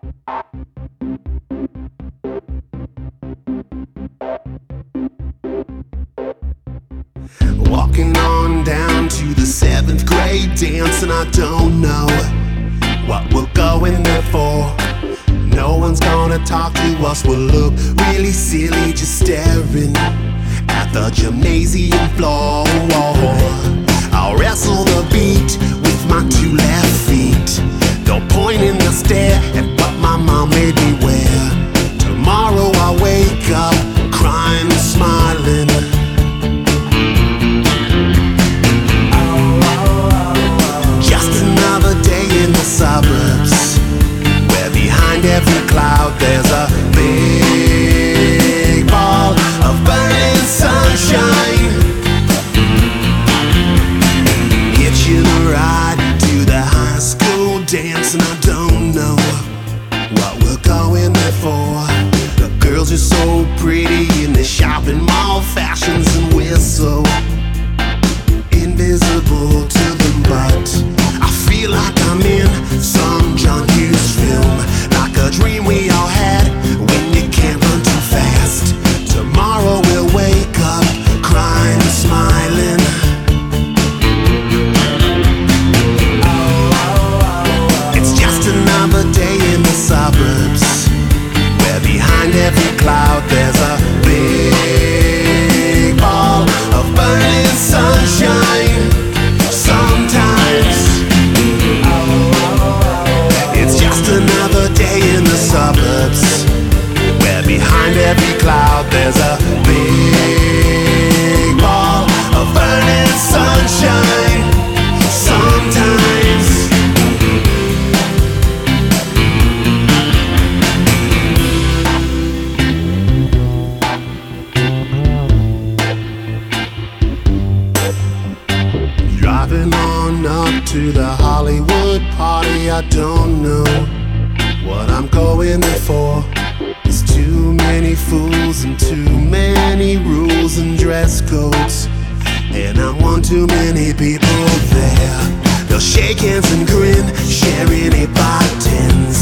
Walking on down to the 7th grade dance, and I don't know what we're going there for. No one's gonna talk to us, we'll look really silly just staring at the gymnasium floor. I'll wrestle the beat with my 2 left feet. Don't point and they'll stare at what my mom made me wear. Tomorrow I'll wake up crying and smiling. Just another day in the suburbs, where behind every cloud there's a big ball of burning sunshine. Hitching a ride to the high school dance, and I don't know what we're going there for. The girls are so pretty in the shopping mall fashions, and we're so invisible to them, but I feel like I'm in some junkie's film, like a dream we all had when you can't run too fast. Tomorrow we'll wake up crying and smiling. It's just another day in the suburbs, where behind every cloud there's a big ball of burning sunshine. Sometimes it's just another day in the suburbs, where behind every cloud there's a big ball of burning sunshine. Sometimes driving on up to the Hollywood party, I don't know what I'm going there for. There's too many fools and too many rules and dress codes, and I want too many people there. They'll shake hands and grin, sharing 8 by 10s.